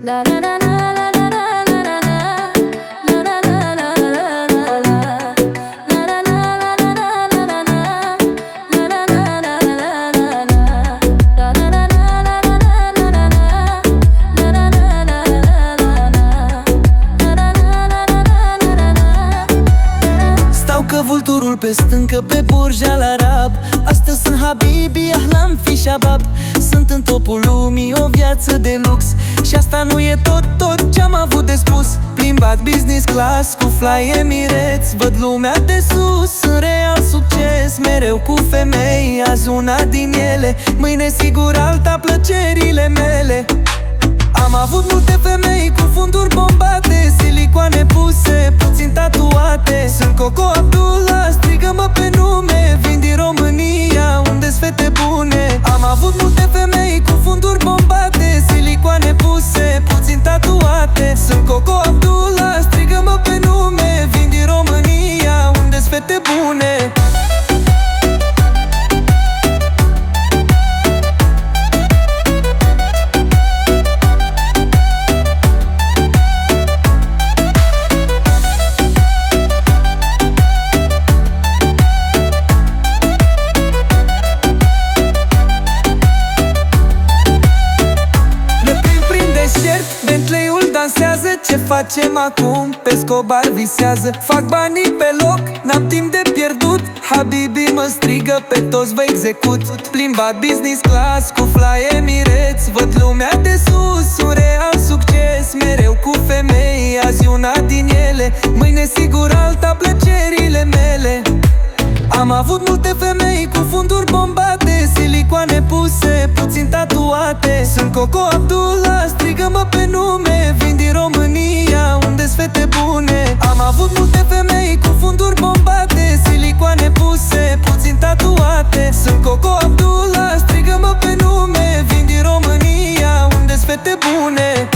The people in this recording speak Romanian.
Vulturul pe stâncă, pe Burj Al Arab. Astăzi sunt Habibi, Ahlam fi Shabab. Sunt în topul lumii, o viață de lux. Și asta nu e tot ce-am avut de spus. Plimbat business class cu Fly Emirates, văd lumea de sus. Sunt real succes, mereu cu femei. Azi una din ele, mâine sigur alta, plăcerile mele. Am avut multe femei cu funduri bombate, silicoane puse, puțin tatuate. Sunt Coco Abdullah, strigă-mă pe nume. Vin din România, unde-s fete bune. Am avut multe femei cu funduri bombate, silicoane puse, puțin tatuate. Sunt Coco Abdullah, strigă-mă pe nume. Vin din România, unde-s fete bune. Bentley-ul dansează, ce facem acum? Pe Escobar visează. Fac banii pe loc, n-am timp de pierdut. Habibi mă strigă, pe toți vă execut. Plimbat business class cu Fly Emirates, văd lumea de sus. Un real succes, mereu cu femei. Azi una din ele, mâine sigur alta, plăcerile mele. Am avut multe femei cu funduri bombate, silicoane puse, puțin tatuate. Sunt Coco Abdullah, strigă-mă pe nume. Vin din România, unde-s fete bune. Am avut multe femei cu funduri bombate, silicoane puse, puțin tatuate. Sunt Coco Abdullah, strigă-mă pe nume. Vin din România, unde-s fete bune.